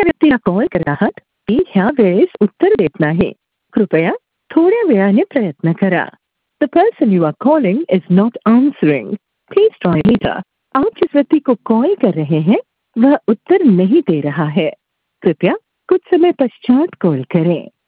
तुमच्या व्यक्तीला कॉल करत आहात ती ह्या वेळेस उत्तर देत नाही. कृपया थोड्या वेळाने प्रयत्न करा. The person you are calling is not answering. Please try later. आप जिस व्यक्ति को कॉल कर रहे हैं वह उत्तर नहीं दे रहा है. कृपया कुछ समय पश्चात कॉल करें.